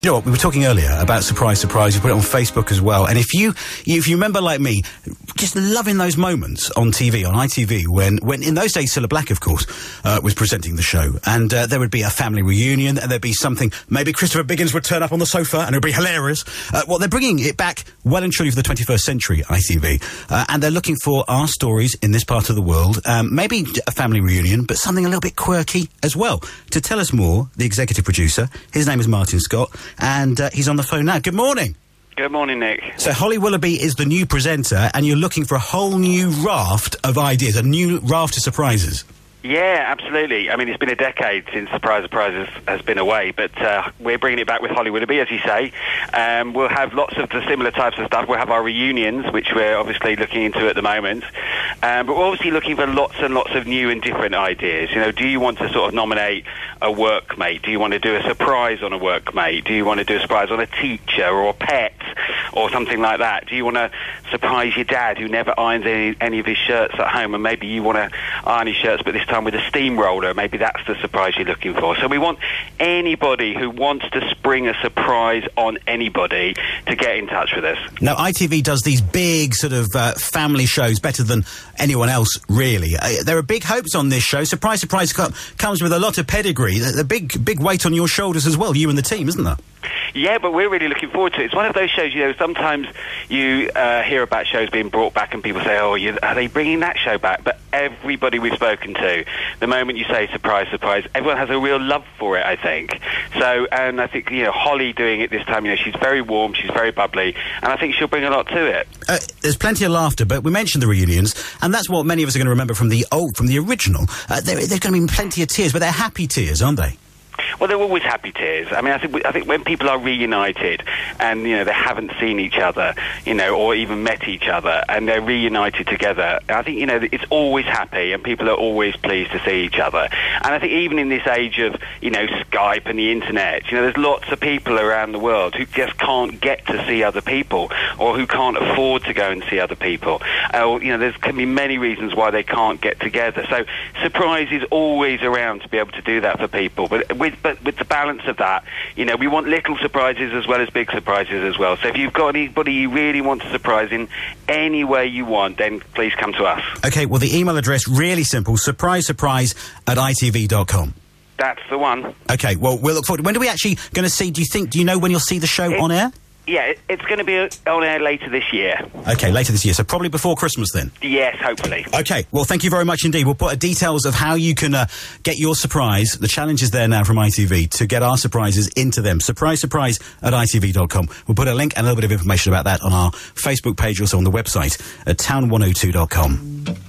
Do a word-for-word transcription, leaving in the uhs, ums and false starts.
You know what, we were talking earlier about Surprise Surprise. You put it on Facebook as well. And if you, if you remember, like me, just loving those moments on T V, on I T V, when, when in those days, Cilla Black, of course, uh, was presenting the show. And uh, there would be a family reunion, and there'd be something, maybe Christopher Biggins would turn up on the sofa, and it would be hilarious. Uh, well, they're bringing it back well and truly for the twenty-first century, I T V. Uh, and they're looking for our stories in this part of the world. Um, maybe a family reunion, but something a little bit quirky as well. To tell us more, the executive producer, his name is Martin Scott, and uh, he's on the phone now. Good morning. Good morning, Nick. So Holly Willoughby is the new presenter, and you're looking for a whole new raft of ideas, a new raft of surprises. Yeah, absolutely. I mean, it's been a decade since Surprise Surprise has, has been away, but uh, we're bringing it back with Holly Willoughby, as you say. Um, we'll have lots of the similar types of stuff. We'll have our reunions, which we're obviously looking into at the moment. Um, but we're obviously looking for lots and lots of new and different ideas. You know, do you want to sort of nominate a workmate? Do you want to do a surprise on a workmate? Do you want to do a surprise on a teacher or a pet or something like that? Do you want to surprise your dad who never irons any, any of his shirts at home, and maybe you want to iron his shirts, but this time with a steamroller? Maybe that's the surprise you're looking for. So we want anybody who wants to spring a surprise on anybody to get in touch with us. Now, I T V does these big sort of uh, family shows better than anyone else, really. Uh, there are big hopes on this show. Surprise Surprise co- comes with a lot of pedigree. There's a big, big weight on your shoulders as well, you and the team, isn't there? Yeah, but we're really looking forward to it. It's one of those shows, you know, sometimes you uh, hear about shows being brought back and people say, oh, you, are they bringing that show back? But everybody we've spoken to, the moment you say surprise, surprise, everyone has a real love for it, I think. So, and I think, you know, Holly doing it this time, you know, she's very warm, she's very bubbly, and I think she'll bring a lot to it. Uh, there's plenty of laughter, but we mentioned the reunions, and that's what many of us are going to remember from the old, from the original. Uh, there, there's going to be plenty of tears, but they're happy tears, aren't they? Well, they're always happy tears. I mean, I think I think when people are reunited and, you know, they haven't seen each other, you know, or even met each other, and they're reunited together, I think, you know, it's always happy and people are always pleased to see each other. And I think even in this age of, you know, Skype and the internet, you know, there's lots of people around the world who just can't get to see other people, or who can't afford to go and see other people. Or, you know, there can be many reasons why they can't get together. So surprise is always around to be able to do that for people. But with But with the balance of that, you know, we want little surprises as well as big surprises as well. So if you've got anybody you really want to surprise in any way you want, then please come to us. OK, well, the email address, really simple, surprise surprise at I T V dot com. That's the one. OK, well, we'll look forward. When are we actually going to see, do you think, do you know when you'll see the show it, on air? Yeah, it, it's going to be on air later this year. OK, later this year, so probably before Christmas then? Yes, hopefully. OK, well, thank you very much indeed. We'll put details of how you can uh, get your surprise. The challenge is there now from I T V to get our surprises into them. Surprise, surprise at I T V dot com. We'll put a link and a little bit of information about that on our Facebook page, also on the website at town one oh two dot com.